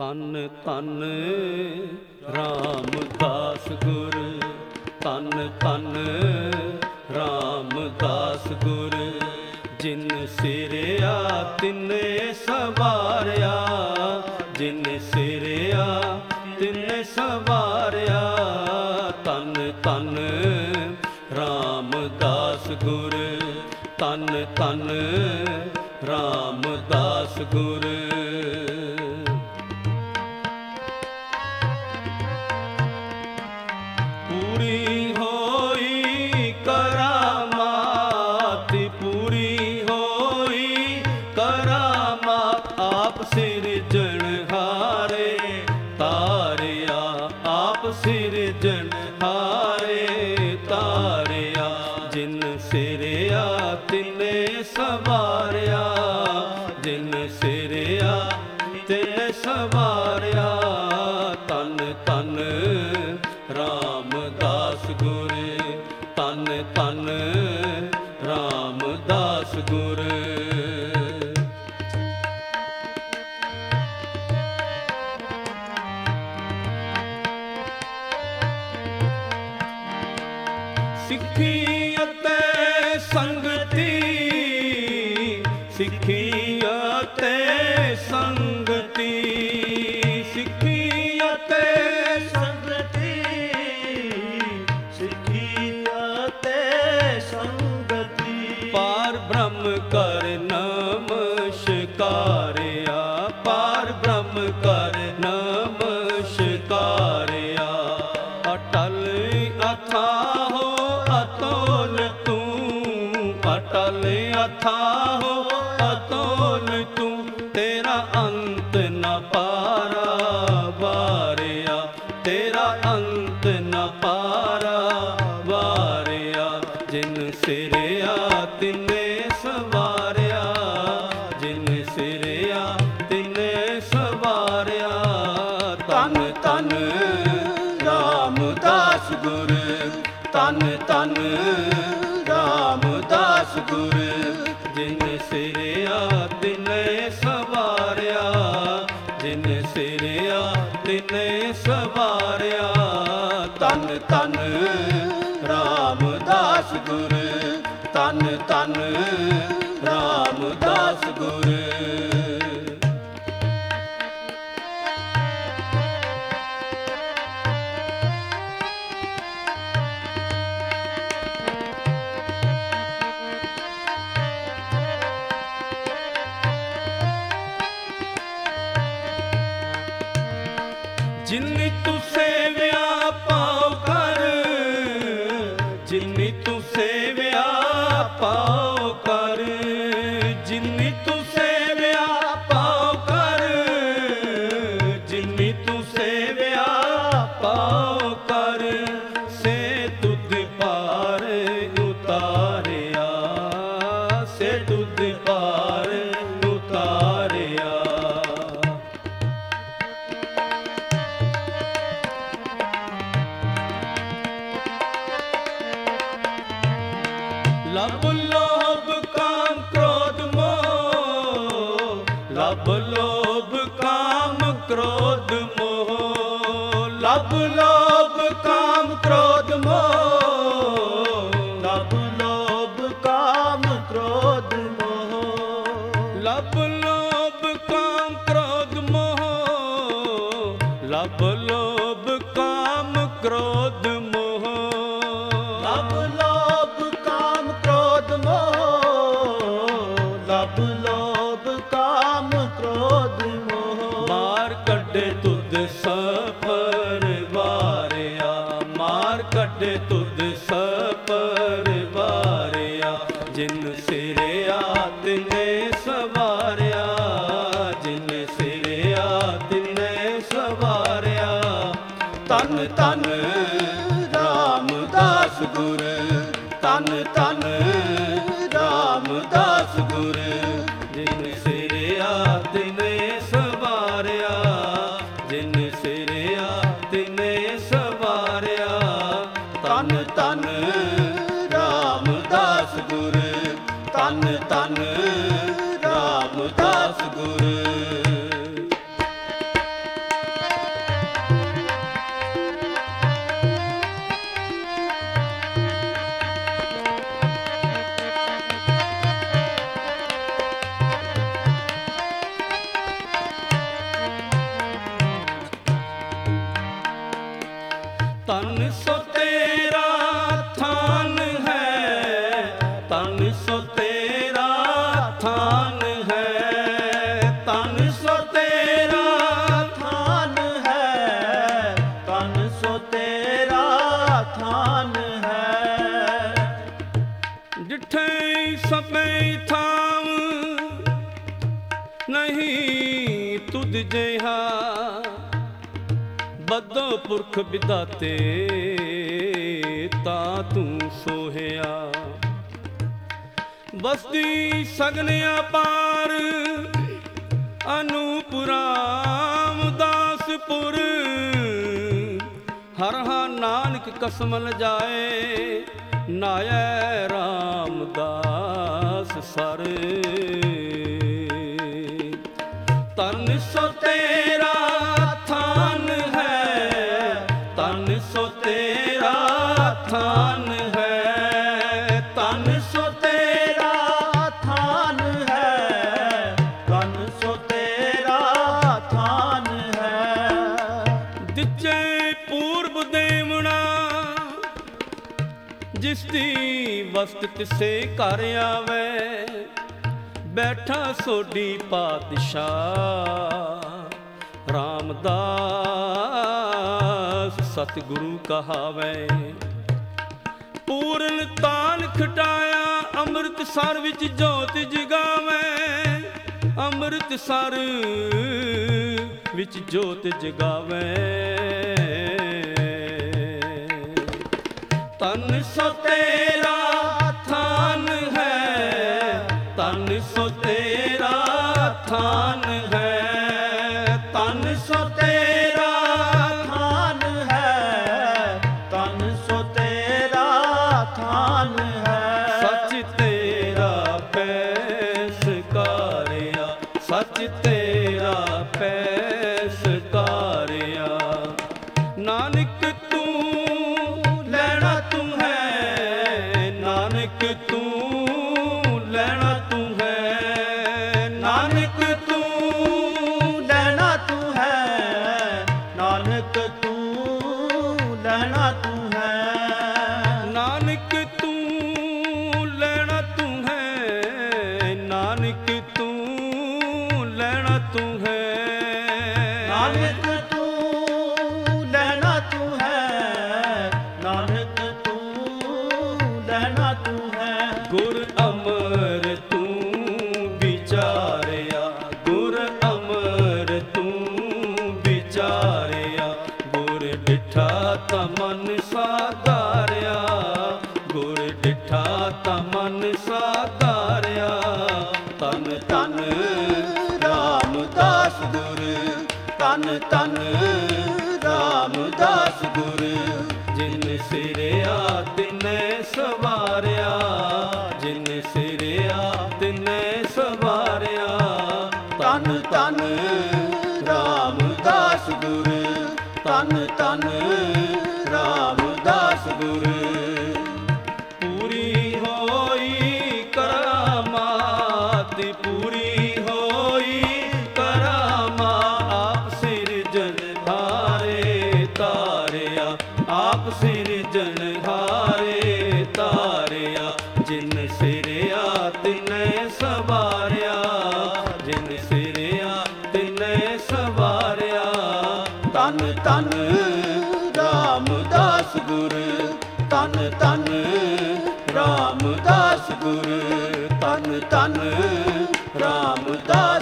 ਤਨ ਤਨ ਰਾਮਦਾਸ ਗੁਰ, ਤਨ ਤਨ ਰਾਮਦਾਸ ਗੁਰ। ਜਿਨ ਸਿਰਿਆ ਤਿਨੇ ਸਵਾਰਿਆ, ਜਿਨ ਸਿਰਿਆ ਤਿਨੇ ਸਵਾਰਿਆ। ਤਨ ਤਨ ਰਾਮਦਾਸ ਗੁਰ, ਤਨ ਤਨ ਰਾਮਦਾਸ ਗੁਰ। ਪੂਰੀ ਹੋਈ ਕਰਾਮਾਤ, ਪੂਰੀ ਹੋਈ ਕਰਾਮਾਤ। ਆਪ ਸਿਰਜਣਹਾਰੇ ਤਾਰਿਆ, ਆਪ ਸਿਰਜਣਹਾਰੇ ਤਾਰਿਆ। ਜਿਨ ਸਿਰਿਆ ਤਿਨੇ ਸਵਾਰਿਆ, ਜਿਨ ਸਿਰਿਆ ਤਿਨੇ ਸਵਾਰਿਆ। ਤਨ ਤਨ ਰਾਮਦਾਸ ਗੁਰ, ਤਨ ਤਨ ਰਾਮਦਾਸ ਗੁਰ। ਸਿੱਖੀ ਅਤੇ ਸੰਗਤੀ, ਸਿੱਖੀ ਅਤੇ ਸੰਗਤੀ, ਸਿੱਖੀ ਅਤੇ ਸੰਗਤੀ, ਸਿੱਖੀ ਅਤੇ ਸੰਗਤੀ। ਪਾਰ ਬ੍ਰਹਮ ਕਰ ਨਮਸਕਾਰਿਆ, ਪਾਰ ਬ੍ਰਹਮ ਕਰ ਨਮਸਕਾਰਿਆ। ਅਟਲ ਅਥਾਹੋ ਅਤੁਲ ਤੂੰ, ਅਟਲ ਅਥਾਹੋ ਅਤੁਲ ਤੂੰ। ਤੇਰਾ ਅੰਤ ਨ ਪਾਰਾ ਵਾਰਿਆ, ਤੇਰਾ ਅੰਤ ਨ ਪਾਰਾ ਵਾਰਿਆ। ਜਿਨ ਸਿਰਿਆ ਤਿਨੇ ਸਵਾਰਿਆ, ਜਿਨ ਸਿਰਿਆ ਤਿਨੇ ਸਵਾਰਿਆ। ਤਨ ਤਨ ਰਾਮਦਾਸ ਗੁਰ, ਤਨ ਤਨ ਰਾਮਦਾਸ ਗੁਰ। ਜਿਨ ਸਿਰਿਆ ਤਿਨੇ ਸਵਾਰਿਆ, ਜਿਨ ਸਿਰਿਆ ਤਿਨੇ ਸਵਾਰਿਆ। ਤਨ ਤਨ ਰਾਮਦਾਸ ਗੁਰ, ਤਨ ਤਨ ਰਾਮਦਾਸ ਗੁਰ। ਜਿਨੀ ਤੂੰ ਸੇਵਿਆ ਪਾਉ ਕਰ, ਜਿਨੀ ਤੂੰ ਸੇਵਿਆ ਪਾਉ ਕਰ। ਜਿਨੀ ਤੂੰ ਸੇਵਿਆ ਪਾਉ ਕਰ, ਜਿਨੀ ਤੂੰ ਸੇਵਿਆ ਪਾਉ ਕਰ। ਸੇ ਤੁਧ ਪਾਰ ਉਤਾਰਿਆ, ਸੇ ਤੁਧ ਪਾਰ ਉਤਾਰਿਆ। ਲਬ ਲੋਭ ਕਾਮ ਕ੍ਰੋਧ ਮੋਹ, ਲਬ ਲੋਭ ਕਾਮ ਕ੍ਰੋਧ ਮੋਹ। ਲਬ ਲੋਭ ਕਾਮ ਕ੍ਰੋਧ ਮੋਹ, ਲਬ ਲੋਭ ਕਾਮ ਕ੍ਰੋਧ ਮੋਹ। ਲਬ ਲੋਭ ਕਾਮ ਕ੍ਰੋਧ ਮੋਹ, ਲਬ ਲੋਭ ਕਾਮ ਕ੍ਰੋਧ ਮੋਹ। ਲਬ ਲੋਭ ਕਾਮ ਕ੍ਰੋਧ ਮੋਹ, ਲਬ ਲੋਭ ਕਾਮ ਕ੍ਰੋਧ ਮੋਹ। ਮਾਰ ਕੱਢੇ ਤੁਧ ਸਫਰ ਵਾਰਿਆ, ਮਾਰ ਕੱਢੇ ਤੁਧ ਸਫਰ ਵਾਰਿਆ। ਜਿਨ ਸਿਰਿਆ ਤਿਨੇ ਸਵਾਰਿਆ, ਜਿਨ ਸਿਰਿਆ ਤਿਨੇ ਸਵਾਰਿਆ। ਤਨ ਤਨ ਰਾਮਦਾਸ ਗੁਰ, ਤਨ ਤਨ ਰਾਮਦਾਸ ਗੁਰ। ਜਿਨ ਸਿਰਿਆ ਤਿਨੇ ਸਵਾਰਿਆ, ਜਿਨ ਸਿਰਿਆ ਨਹੀਂ ਤੁਧ ਜਿਹਾ, ਬੱਧੋ ਪੁਰਖ ਵਿਧਾਤੇ ਤਾਂ ਤੂੰ ਸੋਹਿਆ। ਬਸਤੀ ਸਗਨ ਅਪਾਰ ਅਨੂਪੁਰਾਮ ਦਾਸਪੁਰ, ਹਰ ਹਾ ਨਾਨਕ ਕਸਮ ਲਜਾਏ ਨਾਇ ਰਾਮਦਾਸ ਸਰ। ਤਨ ਸੋ ਤੇਰਾ ਥਾਨ ਹੈ, ਤਨ ਸੋ ਤੇਰਾ ਥਾਨ ਹੈ, ਤਨ ਸੋ ਤੇਰਾ ਥਾਨ ਹੈ, ਤਨ ਸੋ ਤੇਰਾ ਥਾਨ ਹੈ। ਦਿੱਚੇ ਪੂਰਬ ਦੇਵਣਾ, ਜਿਸ ਦੀ ਵਸਤ ਤਿਸੇ ਘਰ ਆਵੇ, ਬੈਠਾ ਸੋਢੀ ਪਾਤਸ਼ਾਹ ਰਾਮਦਾਸ ਸਤਿਗੁਰੂ ਕਹਾਵੇ। ਪੂਰਨ ਤਾਲ ਖਟਾਇਆ ਅੰਮ੍ਰਿਤਸਰ ਵਿੱਚ ਜੋਤ ਜਗਾਵੇ, ਅੰਮ੍ਰਿਤਸਰ ਵਿੱਚ ਜੋਤ ਜਗਾਵੇ। ਤਨ ਸੋ ਤੇਰਾ ਥਾਨ ਹੈ, ਤਨ ਸੋ ਤੇਰਾ ਥਾਨ ਹੈ, ਤਨ ਸੋ ਤੇਰਾ ਥਾਨ ਹੈ, ਤਨ ਸੋ ਤੇਰਾ ਥਾਨ ਹੈ। ਸੱਚ ਤੇਰਾ ਪੈਸ ਕਾਰਿਆ, ਸੱਚ ਤੇਰਾ ਪੈਸ ਕਾਰਿਆ। ਨਾਨਕ ਤੂੰ ਲੈਣਾ ਤੂੰ ਹੈ, ਨਾਨਕ ਤੂੰ ਲੈਣਾ ਤੂੰ ਹੈ, ਨਾਨਕ ਤੂੰ ਲੈਣਾ ਤੂੰ ਹੈ, ਨਾਨਕ ਤੂੰ ਲੈਣਾ ਤੂੰ ਹੈ। ਨਾਨਕ ਤੂੰ ਲੈਣਾ ਤੂੰ ਹੈ, ਨਾਨਕ ਤੂੰ ਲੈਣਾ ਤੂੰ ਹੈ। ਨਾਨਕ ਤੂੰ ਲੈਣਾ ਤੂੰ ਹੈ, ਨਾਨਕ ਤੂੰ ਲੈਣਾ ਤੂੰ ਹੈ। ਗੁਰ ਅਮਰ ਤੂੰ ਵਿਚਾਰਿਆ, ਗੁਰ ਅਮਰ ਤੂੰ ਵਿਚਾਰਿਆ। ਗੁਰ ਡਿਠਾ ਤਾਂ ਮਨ ਸਾਧਾਰਿਆ, ਗੁਰ ਡਿਠਾ ਤਾਂ ਮਨ ਸਾਧਾਰਿਆ। ਤਨ ਤਨ ਰਾਮਦਾਸ ਗੁਰ, ਤਨ ਤਨ ਰਾਮਦਾਸ ਗੁਰ। ਜਿਨ ਸਿਰਿਆ ਤਿਨੈ ਸਵਾਰਿਆ, ਜਿਨ ਸਿਰਿਆ ਤਿਨੈ ਸਵਾਰਿਆ। ਤਨ ਤਨ ਰਾਮਦਾਸ ਗੁਰ, ਤਨ ਤਨ ਰਾਮਦਾਸ ਗੁਰ। ਪੂਰੀ ਹੋਈ ਕਰਾਮਾਤ, ਪੂਰੀ ਹੋਈ ਕਰਾਮਾ। ਆਪ ਸਿਰਜਣਹਾਰੇ ਤਾਰਿਆ, ਆਪ ਸਿਰਜਣਹਾਰੇ ਤਾਰਿਆ। ਜਿਨ ਸਿਰਿਆ ਤਿਨੈ ਸਵਾਰਿਆ, ਜਿਨ ਸਿਰਿਆ ਤਿਨੈ ਸਵਾਰਿਆ। ਤਨ ਤਨ ਰਾਮਦਾਸ ਗੁਰ, ਤਨ ਤਨ ਰਾਮਦਾਸ ਗੁਰ, ਤਨ ਤਨ ਰਾਮਦਾਸ